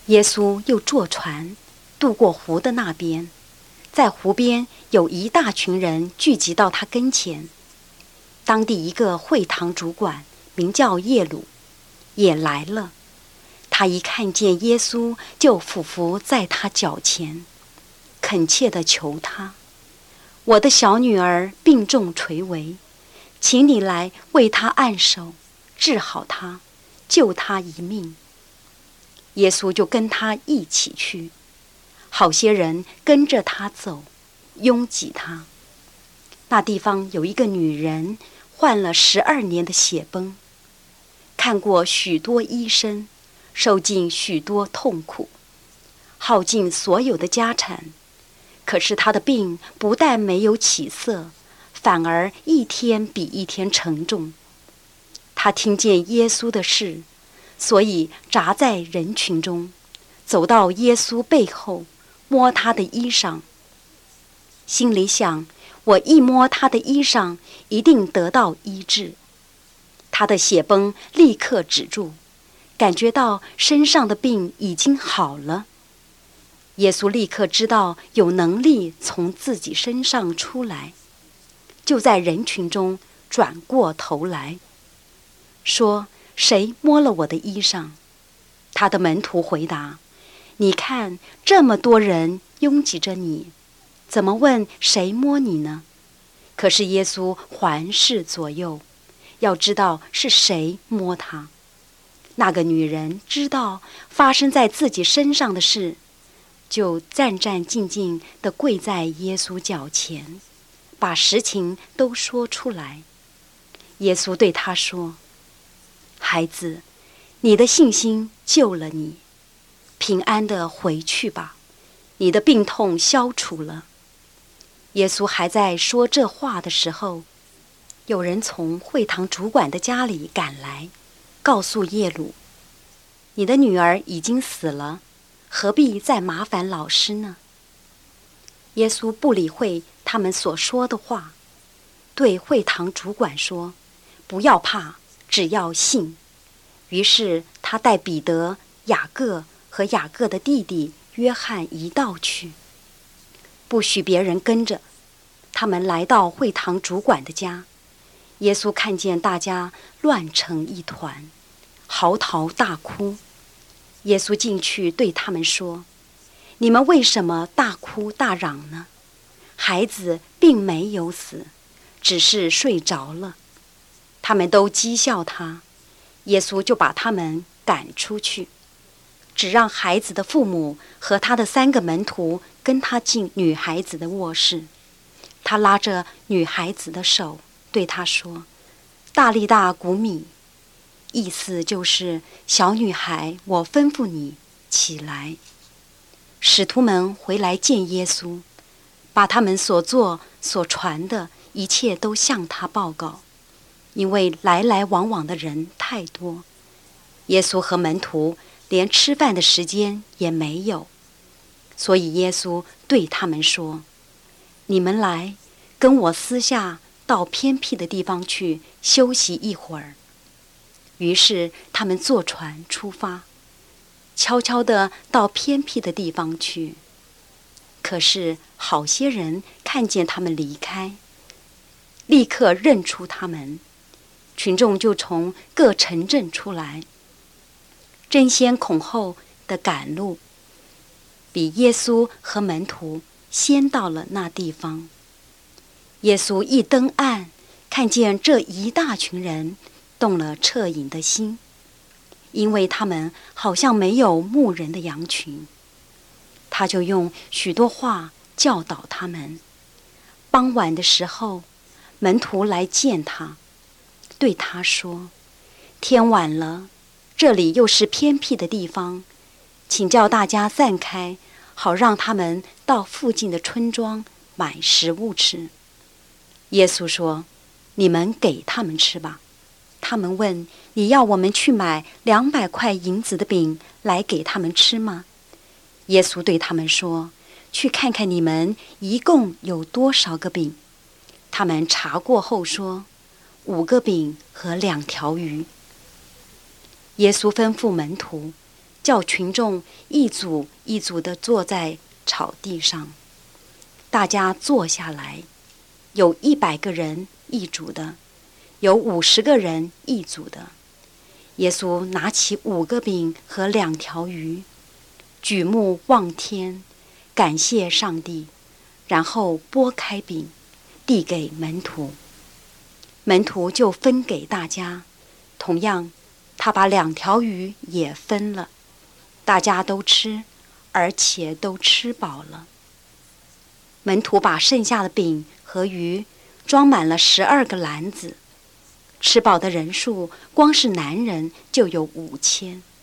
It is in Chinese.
耶稣又坐船渡过湖的那边，在湖边有一大群人聚集到他跟前。当地一个会堂主管名叫耶鲁也来了，他一看见耶稣就俯伏在他脚前，恳切地求他：我的小女儿病重垂危，请你来为她按手，治好她，救她一命。耶稣就跟他一起去，好些人跟着他走，拥挤他。那地方有一个女人患了12年的血崩，看过许多医生，受尽许多痛苦，耗尽所有的家产，可是她的病不但没有起色，反而一天比一天沉重。她听见耶稣的事，所以扎在人群中，走到耶稣背后，摸他的衣裳，心里想：我一摸他的衣裳，一定得到医治。他的血崩立刻止住，感觉到身上的病已经好了。耶稣立刻知道有能力从自己身上出来，就在人群中转过头来说：谁摸了我的衣裳？他的门徒回答：你看，这么多人拥挤着你，怎么问谁摸你呢？可是耶稣环视左右，要知道是谁摸他。那个女人知道发生在自己身上的事，就战战兢兢地跪在耶稣脚前，把实情都说出来。耶稣对她说：孩子，你的信心救了你，平安地回去吧，你的病痛消除了。耶稣还在说这话的时候，有人从会堂主管的家里赶来，告诉耶鲁：你的女儿已经死了，何必再麻烦老师呢？耶稣不理会他们所说的话，对会堂主管说：不要怕，只要信。于是他带彼得、雅各和雅各的弟弟约翰一道去，不许别人跟着。他们来到会堂主管的家，耶稣看见大家乱成一团，嚎啕大哭。耶稣进去对他们说：你们为什么大哭大嚷呢？孩子并没有死，只是睡着了。他们都讥笑他，耶稣就把他们赶出去，只让孩子的父母和他的3个门徒跟他进女孩子的卧室。他拉着女孩子的手，对她说：大利大古米，意思就是小女孩，我吩咐你起来。使徒们回来见耶稣，把他们所做所传的一切都向他报告，因为来来往往的人太多，耶稣和门徒连吃饭的时间也没有。所以耶稣对他们说：你们来，跟我私下到偏僻的地方去休息一会儿。于是他们坐船出发，悄悄地到偏僻的地方去。可是好些人看见他们离开，立刻认出他们，群众就从各城镇出来，争先恐后的赶路，比耶稣和门徒先到了那地方。耶稣一登岸，看见这一大群人，动了恻隐的心，因为他们好像没有牧人的羊群。他就用许多话教导他们。傍晚的时候，门徒来见他，对他说：天晚了，这里又是偏僻的地方，请叫大家散开，好让他们到附近的村庄买食物吃。耶稣说：你们给他们吃吧。他们问：你要我们去买200块银子的饼来给他们吃吗？耶稣对他们说：去看看你们一共有多少个饼。他们查过后说：5个饼和2条鱼。耶稣吩咐门徒叫群众一组一组地坐在草地上。大家坐下来，有100个人一组的，有50个人一组的。耶稣拿起5个饼和2条鱼，举目望天，感谢上帝，然后拨开饼，递给门徒，门徒就分给大家。同样，他把2条鱼也分了，大家都吃，而且都吃饱了。门徒把剩下的饼和鱼装满了12个篮子，吃饱的人数光是男人就有5000。